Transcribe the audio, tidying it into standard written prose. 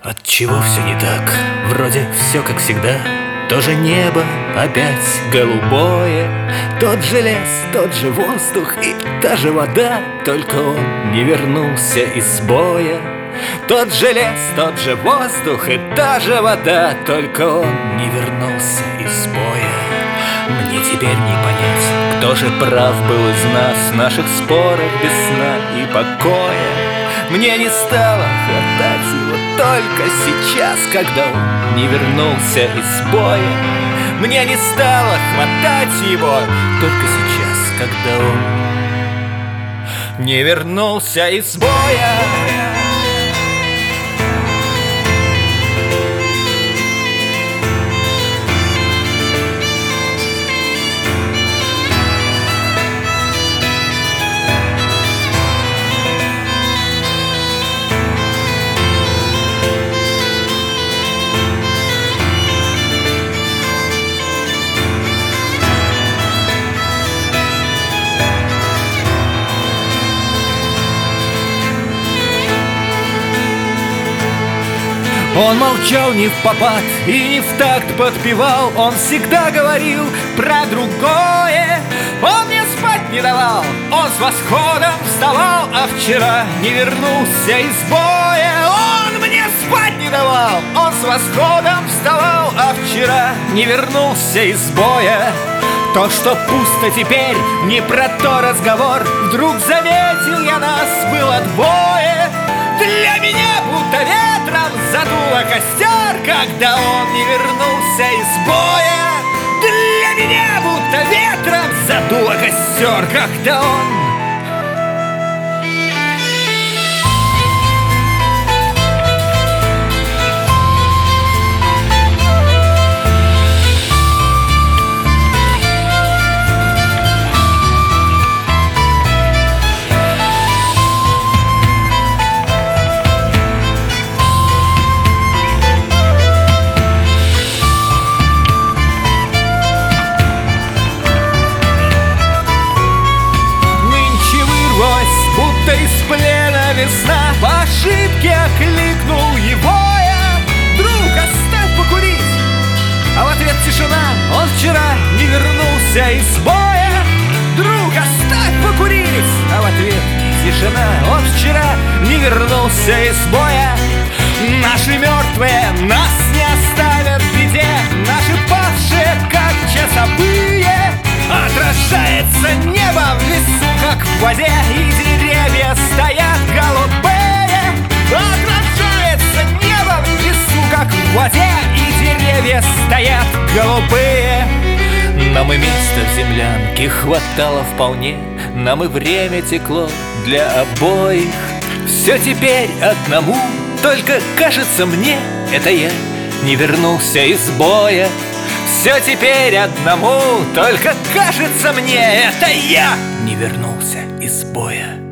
Отчего все не так? Вроде все как всегда. То же небо опять голубое, тот же лес, тот же воздух и та же вода, только он не вернулся из боя. Тот же лес, тот же воздух и та же вода, только он не вернулся из боя. Мне теперь не понять, кто же прав был из нас в наших спорах без сна и покоя. Мне не стало хватать его только сейчас, когда он не вернулся из боя. Мне не стало хватать его только сейчас, когда он не вернулся из боя. Он молчал не впопад и не в такт подпевал. Он всегда говорил про другое. Он мне спать не давал, он с восходом вставал, а вчера не вернулся из боя. Он мне спать не давал, он с восходом вставал, а вчера не вернулся из боя. То, что пусто теперь, не про то разговор. Вдруг заметил я, нас было двое. Для меня будто ветром задуло костер, когда он не вернулся из боя. Для меня будто ветром задуло костер, когда он из плена весна, по ошибке окликнул его я. Друг, оставь покурить, а в ответ тишина. Он вчера не вернулся из боя. Друг, оставь покурить, а в ответ тишина. Он вчера не вернулся из боя. Наши мертвые нас не оставят в беде, наши павшие как часовые. Отражается небо в лесу, как в воде, и деревья стоят голубые. Отражается небо в лесу, как в воде, и деревья стоят голубые. Нам и места в землянке хватало вполне, нам и время текло для обоих. Все теперь одному, только кажется мне, это я не вернулся из боя. Все теперь одному, только кажется мне, это я не вернулся из боя.